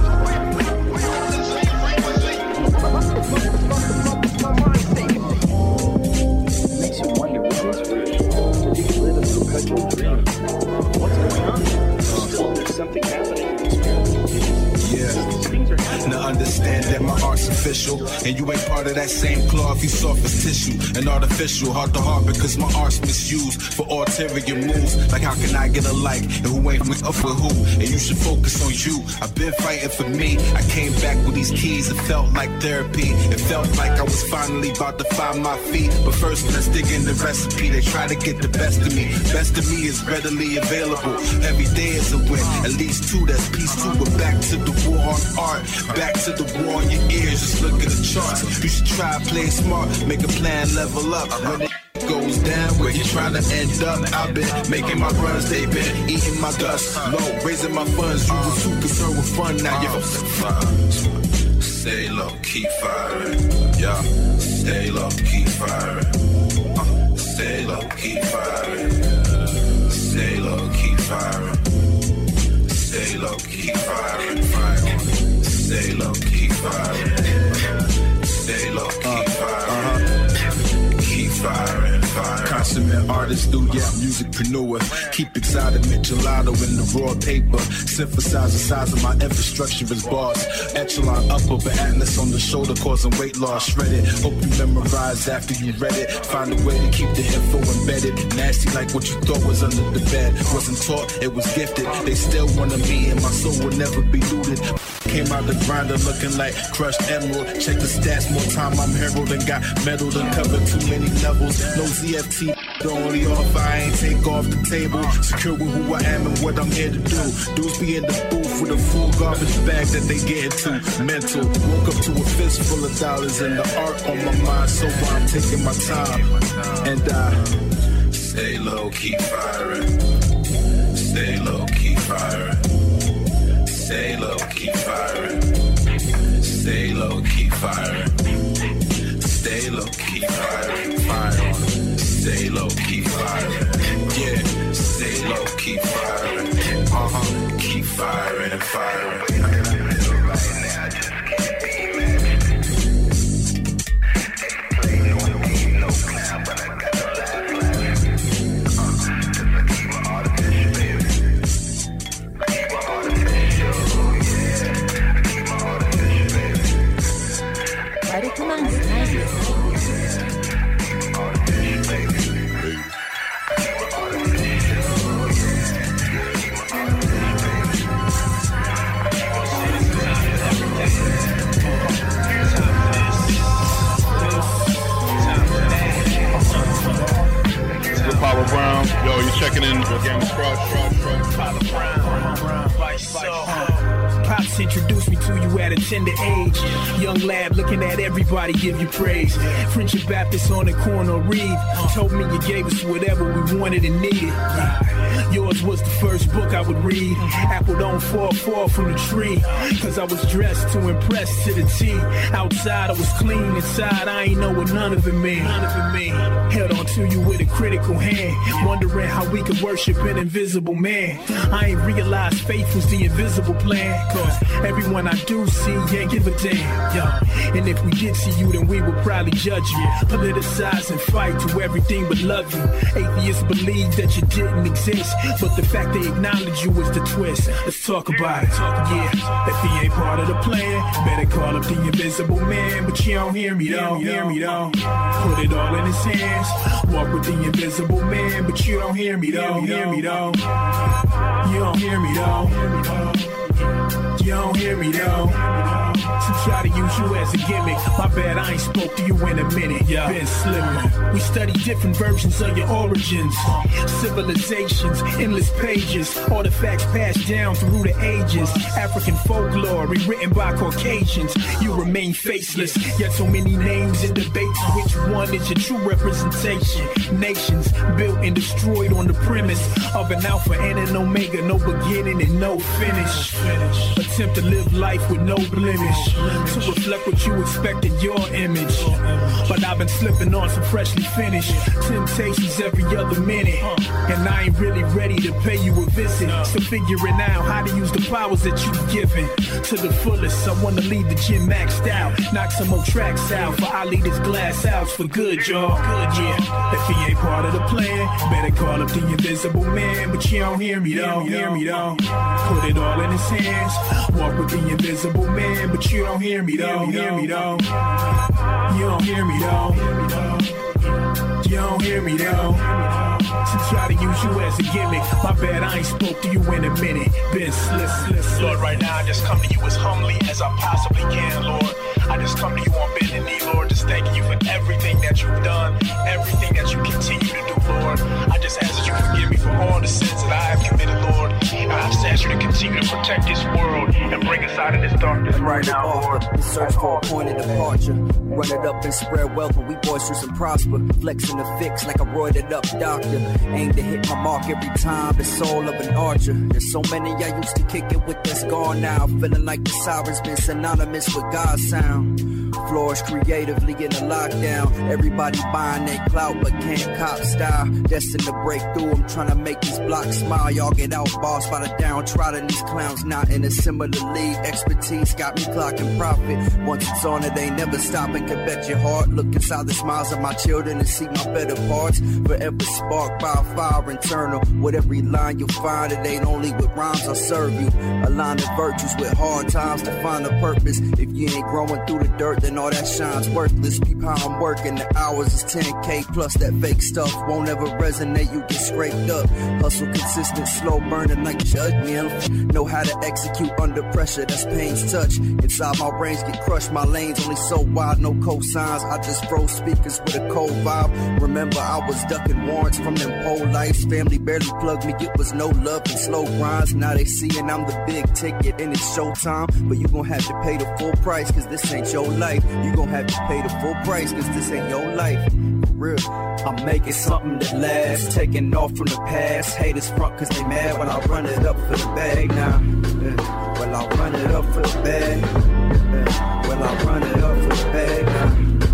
Speaker 2: Makes you wonder what is real. Do you live a perpetual dream? What's going on? Still, there's something happening.
Speaker 20: Yeah. Now understand that my art's official, and you ain't part of that same cloth. You soft as tissue and artificial, heart to heart, because my art's misused for ulterior moves. Like how can I get a like and who ain't with up with who? And you should focus on you. I've been fighting for me. I came back with these keys. It felt like therapy. It felt like I was finally about to find my feet. But first, let's dig in the recipe. They try to get the best of me. Best of me is readily available. Every day is a win. At least two. That's piece two. But back to the war on art. Back to the war on your ears, just look at the charts. You should try play smart, make a plan, level up. When it goes down, where you trying to end up? I've been making my runs, they been eating my dust. Low, raising my funds, you was too concerned with fun, now you're stay low, keep firing. Yeah, stay low, keep firing. Uh, stay low, keep firing. Stay low, keep firing. Stay low, keep firing. Fire. Stay low, keep firing. Stay low, keep firing. Uh-huh. Keep firing, firing. Consummate art artist do, yeah, musicpreneur. Keep exotic gelato in the raw paper. Synthesize the size of my infrastructure as bars. Echelon up over Atlas on the shoulder, causing weight loss. Shred it, hope you memorize after you read it. Find a way to keep the info embedded. Nasty like what you thought was under the bed. Wasn't taught, it was gifted. They still wanted me and my soul will never be looted. Came out the grinder looking like crushed emerald. Check the stats, more time I'm herald and got meddled and covered too many levels. No Z F T, the only offer I ain't take off the table. Secure with who I am and what I'm here to do. Dudes be in the booth with a full garbage bag that they get into. Mental, woke up to a fist full of dollars and the art on my mind, so I'm taking my time. And I stay low, keep firing. Stay low, keep firing. Stay low, keep firing. Stay low, keep firing. Stay low, keep firing. Fire on it. Stay low, keep firing. Yeah, stay low, keep firing. Uh-huh, keep firing and firing.
Speaker 21: Papa Brown, yo, you checking in with Game of Crush.
Speaker 3: Papa Brown, Brown, Vice Pops introduced me to you at a tender age. Young lad looking at everybody give you praise. Friendship Baptist on the corner read. Told me you gave us whatever we wanted and needed. Yours was the first book I would read. Apple don't fall far from the tree. Cause I was dressed to impress to the T. Outside I was clean, inside I ain't know what none of it mean. None of it mean. Held on to you with a critical hand. Wondering how we could worship an invisible man. I ain't realized faith was the invisible plan. Cause everyone I do see ain't give a damn. Yo. And if we did see you, then we would probably judge you. Politicize and fight to everything but love you. Atheists believe that you didn't exist, but the fact they acknowledge you is the twist. Let's talk about it. Yeah, if he ain't part of the plan, better call up the invisible man. But you don't hear me, don't hear me, don't. Put it all in his hands. Walk with the invisible man, but you don't hear me, don't hear me, don't. You don't hear me, don't. You don't hear me though. To try to use you as a gimmick. My bad, I ain't spoke to you in a minute. Yeah, been slipping. We study different versions of your origins, civilizations, endless pages, artifacts passed down through the ages. African folklore rewritten by Caucasians. You remain faceless, yet so many names in debates. Which one is your true representation? Nations built and destroyed on the premise of an alpha and an omega, no beginning and no finish. Attempt to live life with no blemish, to reflect what you expect in your image. But I've been slipping on some freshly finished temptations every other minute, and I ain't really ready to pay you a visit. So figuring out how to use the powers that you've given to the fullest. I wanna leave the gym maxed out, knock some more tracks out, for I leave this glass house for good, y'all. Good, yeah. If he ain't part of the plan, better call up the invisible man. But you don't hear me, don't hear me, don't. Put it all in his hands. Walk with the invisible man, but you don't hear me, don't hear me, don't. You don't hear me, don't. You don't hear me, don't. To try to use you as a gimmick. My bad, I ain't spoke to you in a minute. Been slip, slip, slip. Lord, right now I just come to you as humbly as I possibly can, Lord. I just come to you on bending knee, Lord, just thanking you for everything that you've done, everything that you continue to do, Lord. I just ask that you forgive me for all the sins that I have committed, Lord. And I just ask you to continue to protect this world and bring us out of this darkness right now, Lord.
Speaker 22: We search for a point of departure. Run it up and spread wealth when we boisterous and prosper. Flexing the fix like a roided up doctor. Aim to hit my mark every time, the soul of an archer. There's so many I used to kick it with that's gone now. Feeling like the sirens been synonymous with God's sound. Flourish creatively in a lockdown. Everybody buying their clout but can't cop style. Destined to break through, I'm trying to make these blocks smile. Y'all get out bossed by the downtrodden. These clowns not in a similar league. Expertise got me clocking profit. Once it's on it, ain't never stopping. Can bet your heart. Look inside the smiles of my children and see my better parts. Forever sparked by a fire internal. With every line you'll find, it ain't only with rhymes I'll serve you. Aligning virtues with hard times to find a purpose. If you ain't growing through the dirt, then all that shine's worthless. Peep how I'm working. The hours is ten K plus that fake stuff. Won't ever resonate, you get scraped up. Hustle consistent, slow burning like judgment. Know how to execute under pressure, that's pain's touch. Inside my range get crushed, my lanes only so wide, no cosigns. I just froze speakers with a cold vibe. Remember I was ducking warrants from them pole lights. Family barely plugged me, it was no love and slow grinds. Now they seeing I'm the big ticket and it's showtime. But you gon' have to pay the full price, cause this ain't your life. You gon' have to pay the full price, cause this ain't your life. For real, I'm making something that lasts. Taking off from the past. Haters front cause they mad when I run it up for the bag now. Yeah. Well, I run it up for the bag. Yeah. Well, I run it up for the bag now.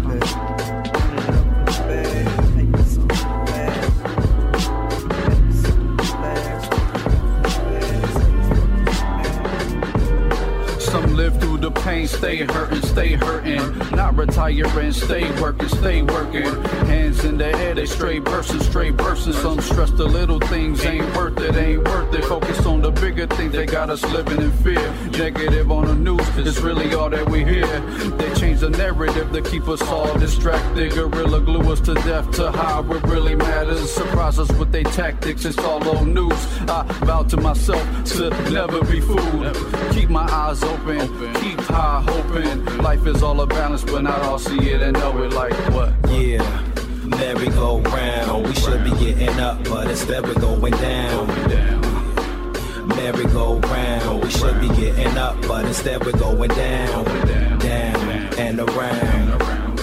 Speaker 1: Live through the pain, stay hurting, stay hurting. Not retiring, stay working, stay working. Hands in the air, they straight bursting, straight bursting. Some stress the little things ain't worth it, ain't worth it. Focus on the bigger things, they got us living in fear. Negative on the news, it's really all that we hear. They change the narrative to keep us all distracted. Gorilla glue us to death to hide what really matters. Surprise us with their tactics, it's all old news. I vow to myself to never be fooled. Keep my eyes open. Keep high hoping. Life is all a balance, but not all see it and know it like what?
Speaker 5: Yeah, merry-go-round. We should be getting up, but instead we're going down. Merry-go-round. We should be getting up, but instead we're going down. Down and around.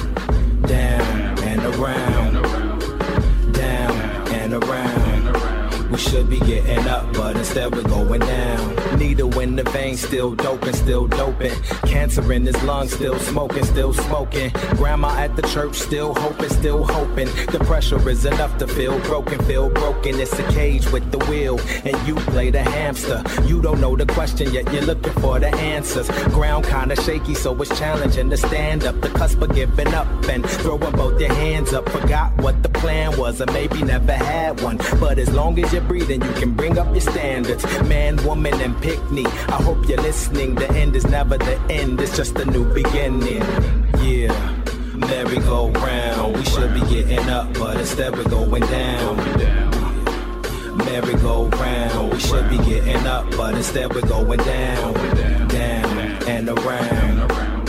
Speaker 5: Down and around. Down and around. We should be getting up, but instead we're going down. Needle in the vein, still doping, still doping. Cancer in his lungs, still smoking, still smoking. Grandma at the church, still hoping, still hoping. The pressure is enough to feel broken, feel broken. It's a cage with the wheel, and you play the hamster. You don't know the question, yet you're looking for the answers. Ground kinda shaky, so it's challenging to stand up. The cusp of giving up and throwing both your hands up. Forgot what the plan was, or maybe never had one. But as long as you're breathing, you can bring up your standards. Man, woman, and pick me. I hope you're listening. The end is never the end, it's just a new beginning. Yeah, merry-go-round. We should be getting up, but instead we're going down. Merry-go-round. We should be getting up, but instead we're going down. Down and around.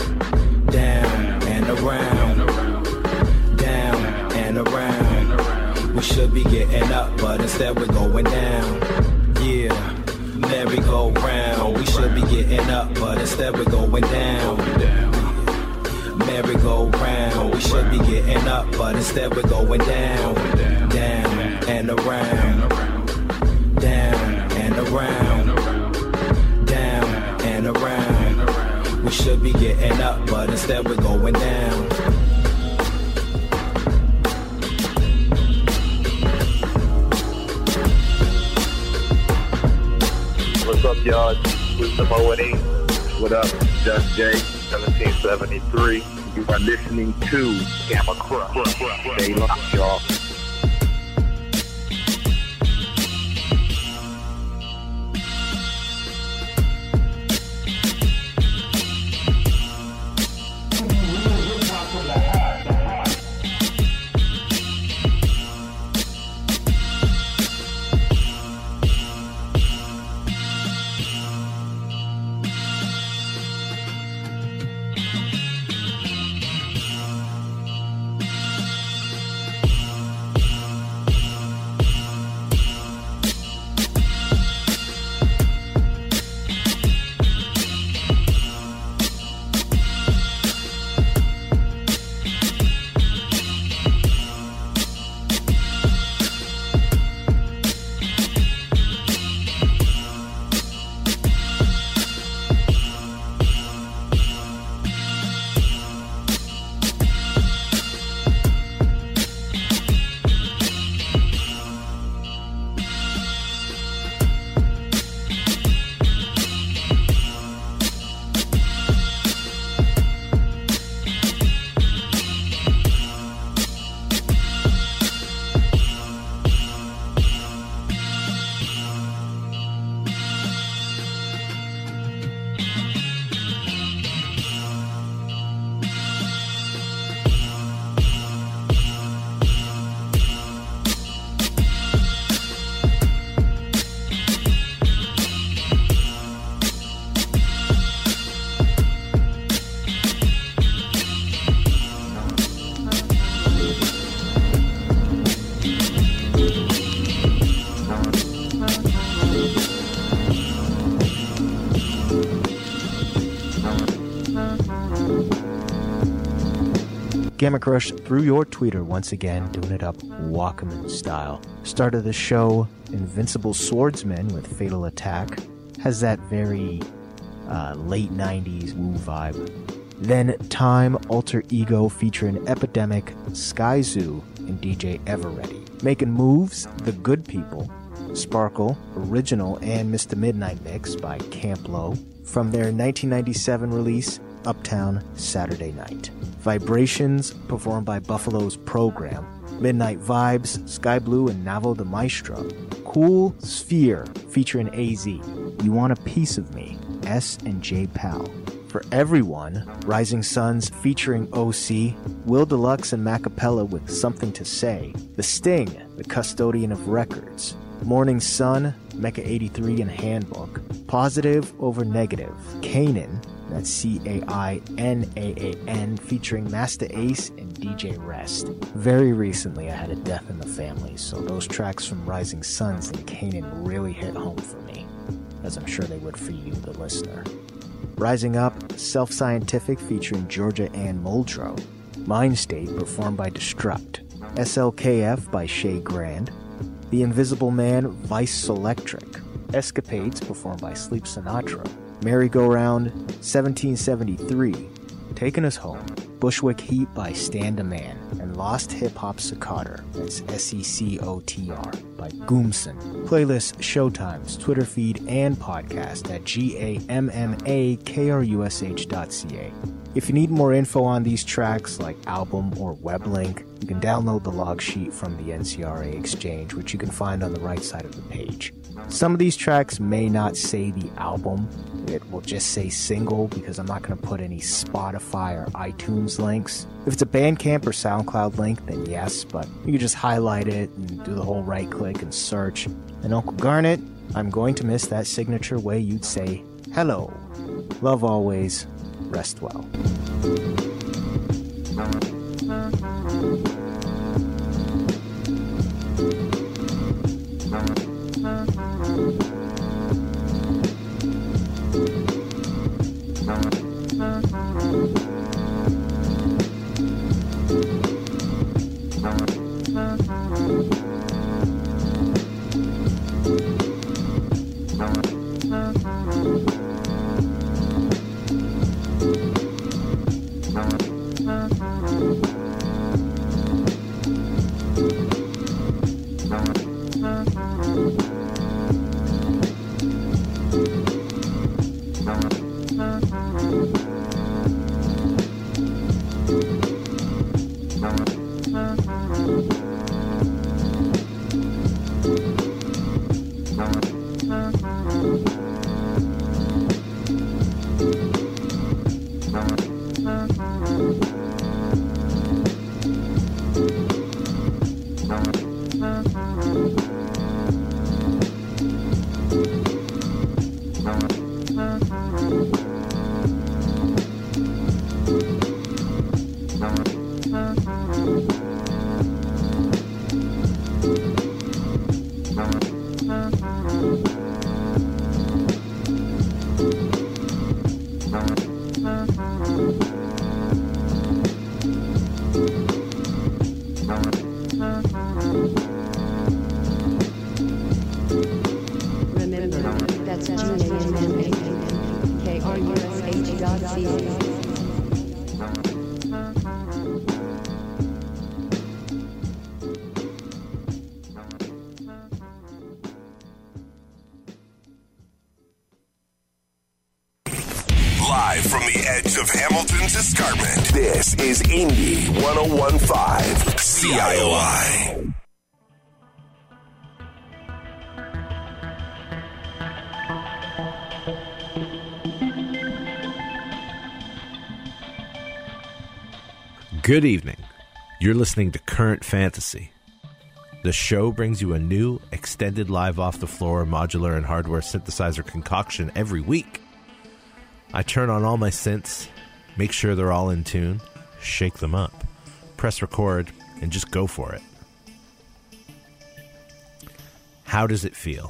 Speaker 5: Down and around. Down and around. We should be getting up, but instead we're going down. Yeah, merry-go-round. We should be getting up, but instead we're going down. Merry-go-round. We should be getting up, but instead we're going down. Down and around. Down and around. Down and around. We should be getting up, but instead we're going down.
Speaker 23: What's up, y'all? Wisdom O and E. What up? Just J, seventeen seventy-three. You are listening to Gamma Crush. Stay locked, y'all.
Speaker 4: Gamma Crush through your tweeter once again, doing it up Walkman style. Start of the show, Invincible Swordsman with Fatal Attack. Has that very uh, late nineties woo vibe. Then Time, Alter Ego featuring Epidemic, Sky Zoo, and D J Everready. Making Moves, The Good People. Sparkle, Original, and Mister Midnight Mix by Camp Low. From their nineteen ninety-seven release, Uptown Saturday Night. Vibrations, performed by Buffalo's Program. Midnight Vibes, Sky Blue, and Navo the Maestro. Cool Sphere, featuring A Z. You Want a Piece of Me, S and J Pal. For Everyone, Rising Suns featuring O C, Will Deluxe and Macapella with Something to Say. The Sting, The Custodian of Records. Morning Sun, Mecha eighty-three and Handbook. Positive Over Negative. Kanan, that's C A I N A A N, featuring Master Ace and D J Rest. Very recently I had a death in the family, so those tracks from Rising Suns and Kanan really hit home for me, as I'm sure they would for you, the listener. Rising Up, Self-Scientific featuring Georgia Ann Muldrow. Mind State, performed by Destruct. S L K F by Shay Grand. The Invisible Man, Vice Selectric. Escapades, performed by Sleep Sinatra. Merry-Go-Round, seventeen seventy-three. Taking Us Home, Bushwick Heat by Stand a Man. And Lost Hip Hop Seccotter, that's S E C O T R, by Goomson. Playlist, showtimes, Twitter feed, and podcast at G A M M A K R U S H dot C A. If you need more info on these tracks, like album or web link, you can download the log sheet from the N C R A Exchange, which you can find on the right side of the page. Some of these tracks may not say the album. It will just say single, because I'm not going to put any Spotify or iTunes links. If it's a Bandcamp or SoundCloud link, then yes, but you can just highlight it and do the whole right click and search. And Uncle Garnet, I'm going to miss that signature way you'd say hello. Love always. Rest well.
Speaker 6: Live from the edge of Hamilton's Escarpment, this is Indie one oh one point five C I O I.
Speaker 7: Good evening. You're listening to Current Fantasy. The show brings you a new, extended live off-the-floor modular and hardware synthesizer concoction every week. I turn on all my synths, make sure they're all in tune, shake them up, press record, and just go for it. How does it feel?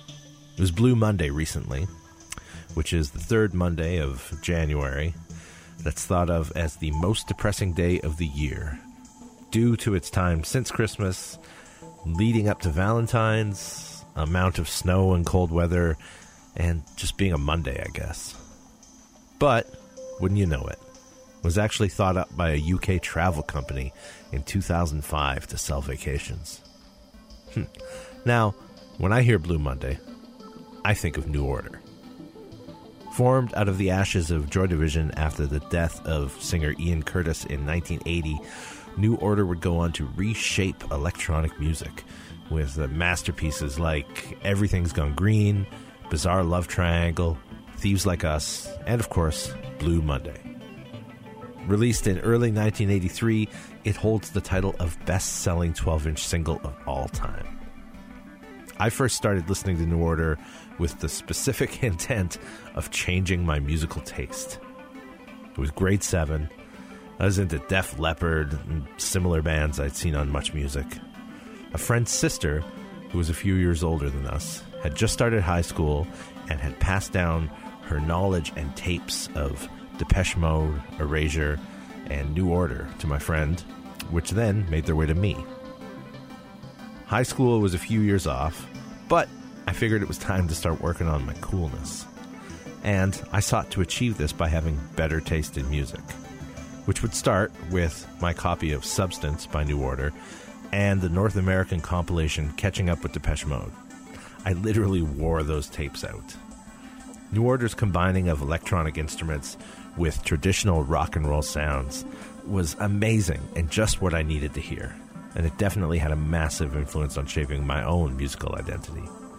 Speaker 7: It was Blue Monday recently, which is the third Monday of January. that's thought of as the most depressing day of the year, due to its time since Christmas, leading up to Valentine's, amount of snow and cold weather, and just being a Monday, I guess. But, wouldn't you know it, it was actually thought up by a U K travel company in two thousand five to sell vacations. Hm. Now, when I hear Blue Monday, I think of New Order. Formed out of the ashes of Joy Division after the death of singer Ian Curtis in nineteen eighty, New Order would go on to reshape electronic music with uh, masterpieces like Everything's Gone Green, Bizarre Love Triangle, Thieves Like Us, and of course, Blue Monday. Released in early nineteen eighty-three, it holds the title of best-selling twelve-inch single of all time. I first started listening to New Order with the specific intent of changing my musical taste. It was grade seven. I was into Def Leppard and similar bands I'd seen on Much Music. A friend's sister, who was a few years older than us, had just started high school and had passed down her knowledge and tapes of Depeche Mode, Erasure, and New Order to my friend, which then made their way to me. High school was a few years off, but I figured it was time to start working on my coolness. And I sought to achieve this by having better taste in music, which would start with my copy of Substance by New Order and the North American compilation Catching Up with Depeche Mode. I literally wore those tapes out. New Order's combining of electronic instruments with traditional rock and roll sounds was amazing and just what I needed to hear. And it definitely had a massive influence on shaping my own musical identity.